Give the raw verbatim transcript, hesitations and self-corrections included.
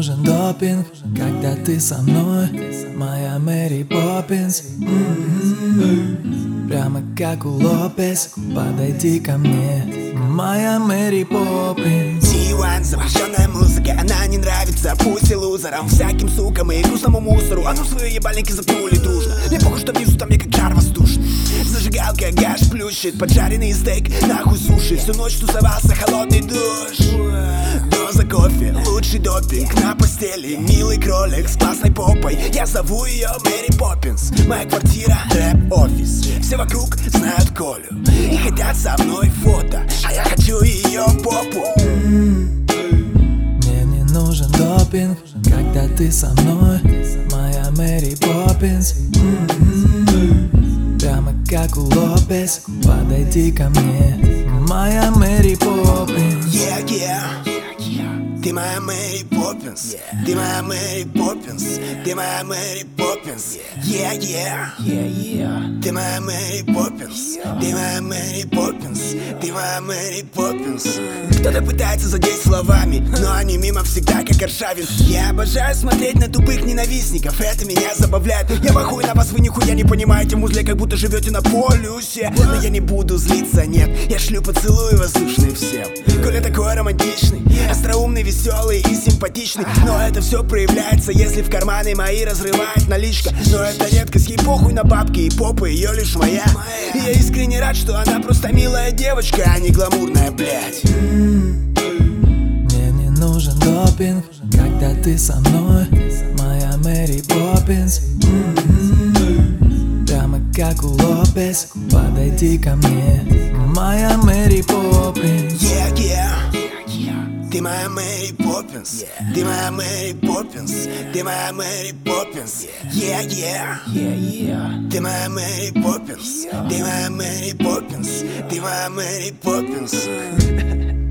нужен допинг, когда ты со мной, моя Мэри Поппинс. М-м-м. Прямо как у Лопес, подойди ко мне, моя Мэри Поппинс. ти один, запрещенная музыка, она не нравится, пусть и лузерам, всяким сукам и грустному мусору. А ну свои ебальники запнули дружно. Мне похуй, что внизу там мне как жар воздушный. Зажигалка, гаш плющит, поджаренный стейк, нахуй суши. Всю ночь тусовался холодный душ. Доза кофе, лучший допинг на постели, милый кролик с классной попой. Я зову ее Мэри Поппинс. Моя квартира — рэп-офис. Все вокруг знают Колю и хотят со мной фото, а я хочу ее попу. Мне не нужен допинг, когда ты со мной, моя Мэри Поппинс. М-м-м. Прямо как у Лопес, подойди ко мне, моя Мэри Поппинс. Yeah, yeah. Ты моя Мэри Поппинс, ты моя Мэри Поппинс, ты моя Мэри Поппинс. Yeah, yeah. Ты моя Мэри Поппинс, ты моя Мэри Поппинс, ты моя Мэри Поппинс. Кто-то пытается задеть словами, но они мимо всегда как Аршавин. Я обожаю смотреть на тупых ненавистников, это меня забавляет. Я похуй на вас, вы нихуя не понимаете, музле, как будто живете на полюсе. Но я не буду злиться, нет, я шлю поцелуи воздушные всем. Коля такой романтичный, остроумный, веселый и симпатичный. Но это все проявляется, если в карманы мои разрывает наличка. Но это редкость, ей похуй на бабки и попа ее лишь моя. И я искренне рад, что она просто милая девочка, а не гламурная, блядь. Мне не нужен допинг, когда ты со мной, моя Мэри Поппинс. М-м-м. Прямо как у Лопес, подойди ко мне, моя Мэри Поппинс. Yeah, yeah. Ты моя Мэри Поппинс, ты моя Мэри Поппинс, ты моя Мэри Поппинс. Yeah, yeah. Ты моя Мэри Поппинс, ты моя Мэри Поппинс, ты моя Мэри Поппинс.